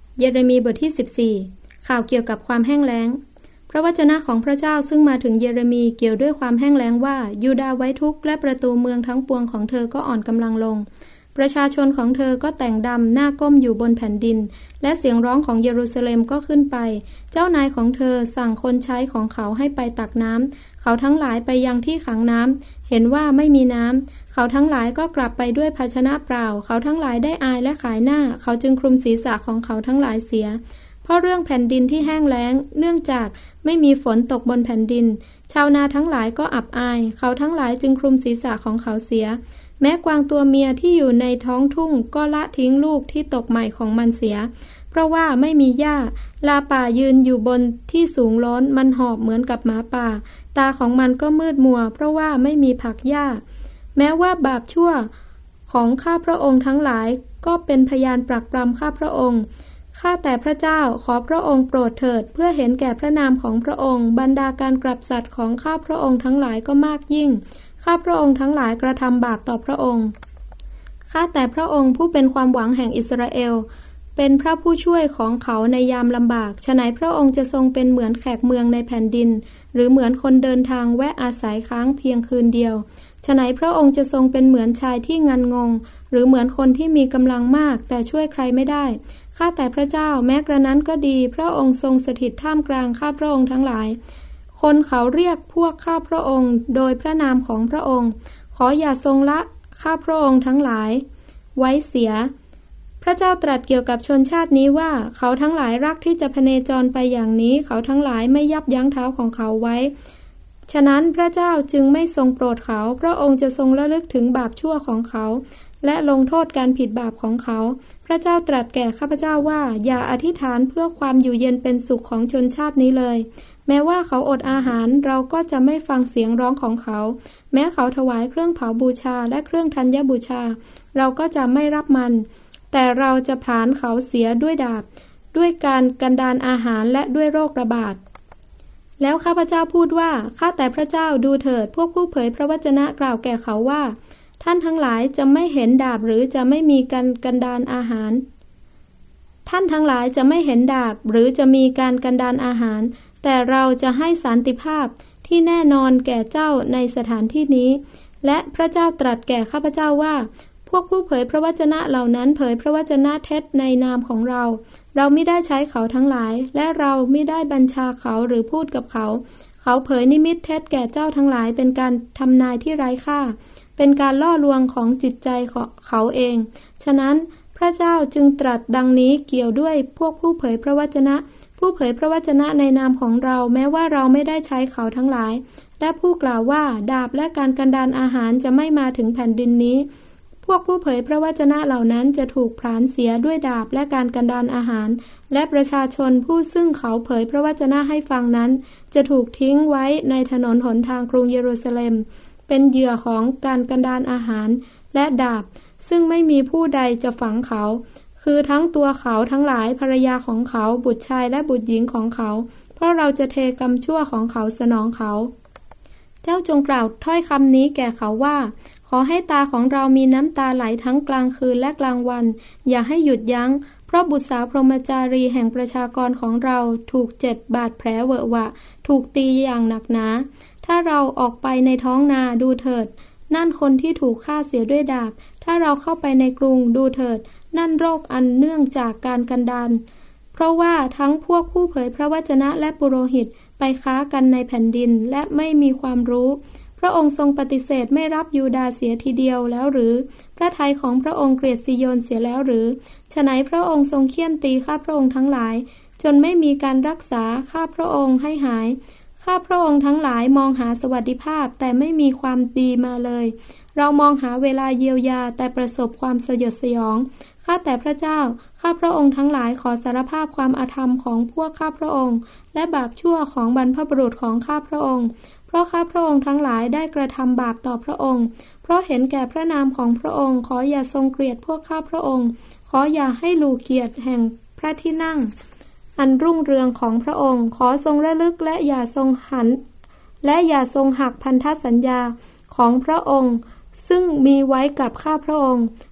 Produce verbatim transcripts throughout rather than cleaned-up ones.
เยเรมีบทที่สิบสี่ข่าวเกี่ยวกับความแห้งแล้งพระวจนะของพระเจ้าซึ่งมาถึงเยเรมีเกี่ยวด้วยความแห้งแล้งว่ายูดาห์ไว้ทุกข์และประตูเมืองทั้งปวงของเธอก็อ่อนกำลังลงประชาชนของเธอก็แต่งดำหน้าก้มอยู่บนแผ่นดินและเสียงร้องของเยรูซาเล็มก็ขึ้นไปเจ้านายของเธอสั่งคนใช้ของเขาให้ไปตักน้ำเขาทั้งหลายไปยังที่ขังน้ำเห็นว่าไม่มีน้ำเขาทั้งหลายก็กลับไปด้วยภาชนะเปล่าเขาทั้งหลายได้อายและขายหน้าเขาจึงคลุมศีรษะของเขาทั้งหลายเสียเพราะเรื่องแผ่นดินที่แห้งแล้งเนื่องจากไม่มีฝนตกบนแผ่นดินชาวนาทั้งหลายก็อับอายเขาทั้งหลายจึงคลุมศีรษะของเขาเสียแม้กวางตัวเมียที่อยู่ในท้องทุ่งก็ละทิ้งลูกที่ตกใหม่ของมันเสียเพราะว่าไม่มีหญ้าลาป่ายืนอยู่บนที่สูงล้นมันหอบเหมือนกับหมาป่าตาของมันก็มืดมัวเพราะว่าไม่มีผักหญ้าแม้ว่าบาปชั่วของข้าพระองค์ทั้งหลายก็เป็นพยานปรักปรำข้าพระองค์ข้าแต่พระเจ้าขอพระองค์โปรดเถิดเพื่อเห็นแก่พระนามของพระองค์บรรดาการกลับสัตว์ของข้าพระองค์ทั้งหลายก็มากยิ่งข้าพระองค์ทั้งหลายกระทำบาปต่อพระองค์ข้าแต่พระองค์ผู้เป็นความหวังแห่งอิสราเอลเป็นพระผู้ช่วยของเขาในยามลำบากฉะไหนพระองค์จะทรงเป็นเหมือนแขกเมืองในแผ่นดินหรือเหมือนคนเดินทางแวะอาศัยค้างเพียงคืนเดียวฉะไหนพระองค์จะทรงเป็นเหมือนชายที่งันงงหรือเหมือนคนที่มีกำลังมากแต่ช่วยใครไม่ได้ข้าแต่พระเจ้าแม้กระนั้นก็ดีพระองค์ทรงสถิตท่ามกลางข้าพระองค์ทั้งหลายคนเขาเรียกพวกข้าพระองค์โดยพระนามของพระองค์ขออย่าทรงละข้าพระองค์ทั้งหลายไว้เสียพระเจ้าตรัสเกี่ยวกับชนชาตินี้ว่าเขาทั้งหลายรักที่จะพเนจรไปอย่างนี้เขาทั้งหลายไม่ยับยั้งเท้าของเขาไว้ฉะนั้นพระเจ้าจึงไม่ทรงโปรดเขาพระองค์จะทรงระลึกถึงบาปชั่วของเขาและลงโทษการผิดบาปของเขาพระเจ้าตรัสแก่ข้าพเจ้าว่าอย่าอธิษฐานเพื่อความอยู่เย็นเป็นสุขของชนชาตินี้เลยแม้ว่าเขาอดอาหารเราก็จะไม่ฟังเสียงร้องของเขาแม้เขาถวายเครื่องเผาบูชาและเครื่องธัญบูชาเราก็จะไม่รับมันแต่เราจะผลาญเขาเสียด้วยดาบด้วยการกันดารอาหารและด้วยโรคระบาดแล้วข้าพเจ้าพูดว่าข้าแต่พระเจ้าดูเถิดพวกผู้เผยพระวจนะกล่าวแก่เขาว่าท่านทั้งหลายจะไม่เห็นดาบหรือจะไม่มีการกันดารอาหารท่านทั้งหลายจะไม่เห็นดาบหรือจะมีการกันดารอาหารแต่เราจะให้สันติภาพที่แน่นอนแก่เจ้าในสถานที่นี้และพระเจ้าตรัสแก่ข้าพเจ้าว่าพวกผู้เผยพระวจนะเหล่านั้นเผยพระวจนะเท็จในนามของเราเราไม่ได้ใช้เขาทั้งหลายและเราไม่ได้บัญชาเขาหรือพูดกับเขาเขาเผยนิมิตเท็จแก่เจ้าทั้งหลายเป็นการทำนายที่ไร้ค่าเป็นการล่อลวงของจิตใจของเขาเองฉะนั้นพระเจ้าจึงตรัสดังนี้เกี่ยวด้วยพวกผู้เผยพระวจนะผู้เผยพระวจนะในนามของเราแม้ว่าเราไม่ได้ใช้เขาทั้งหลายและผู้กล่าวว่าดาบและการกันดารอาหารจะไม่มาถึงแผ่นดินนี้พวกผู้เผยพระวจนะเหล่านั้นจะถูกผลาญเสียด้วยดาบและการกันดารอาหารและประชาชนผู้ซึ่งเขาเผยพระวจนะให้ฟังนั้นจะถูกทิ้งไว้ในถนนหนทางกรุงเยรูซาเล็มเป็นเหยื่อของการกันดารอาหารและดาบซึ่งไม่มีผู้ใดจะฝังเขาคือทั้งตัวเขาทั้งหลายภรรยาของเขาบุตรชายและบุตรหญิงของเขาเพราะเราจะเทกรรมชั่วของเขาสนองเขาเจ้าจงกล่าวถ้อยคำนี้แก่เขาว่าขอให้ตาของเรามีน้ำตาไหลทั้งกลางคืนและกลางวันอย่าให้หยุดยั้งเพราะบุตรสาวพรหมจารีแห่งประชากรของเราถูกเจ็บบาดแผลเวอะหวะถูกตีอย่างหนักหนาถ้าเราออกไปในท้องนาดูเถิดนั่นคนที่ถูกฆ่าเสียด้วยดาบถ้าเราเข้าไปในกรุงดูเถิดนั่นโรคอันเนื่องจากการกันดารเพราะว่าทั้งพวกผู้เผยพระวจนะและปุโรหิตไปค้ากันในแผ่นดินและไม่มีความรู้พระองค์ทรงปฏิเสธไม่รับยูดาห์เสียทีเดียวแล้วหรือพระทัยของพระองค์เกลียดซิโยนเสียแล้วหรือฉะไหนพระองค์ทรงเฆี่ยนตีข้าพระองค์ทั้งหลายจนไม่มีการรักษาข้าพระองค์ให้หายข้าพระองค์ทั้งหลายมองหาสวัสดิภาพแต่ไม่มีความดีมาเลยเรามองหาเวลาเยียวยาแต่ประสบความสยดสยองข้าแต่พระเจ้าข้าพระองค์ทั้งหลายขอสารภาพความอาธรรมของพวกข้าพระองค์และบาปชั่วของบรรพบุรุษของข้าพระองค์เพราะข้าพระองค์ทั้งหลายได้กระทำบาปต่อพระองค์เพราะเห็นแก่พระนามของพระองค์ขออย่าทรงเกลียดพวกข้าพระองค์ขออย่าให้ลูเกียรติแห่งพระที่นั่งอันรุ่งเรืองของพระองค์ขอทรงระลึกและอย่าทรงหันและอย่าทรงหักพันธสัญญาของพระองค์ซึ่งมีไว้กับข้าพระองค์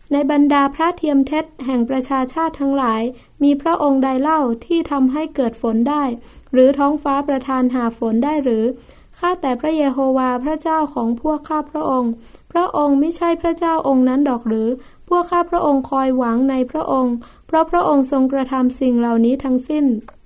ในบรรดาพระเทียมเท็จแห่งประชาชาติทั้งหลายมีพระองค์ใดเล่าที่ทำให้เกิดฝนได้หรือท้องฟ้าประทานหาฝนได้หรือข้าแต่พระเยโฮวาพระเจ้าของพวกข้าพระองค์พระองค์ไม่ใช่พระเจ้าองค์นั้นดอกหรือพวกข้าพระองค์คอยหวังในพระองค์เพราะพระองค์ทรงกระทำสิ่งเหล่านี้ทั้งสิ้น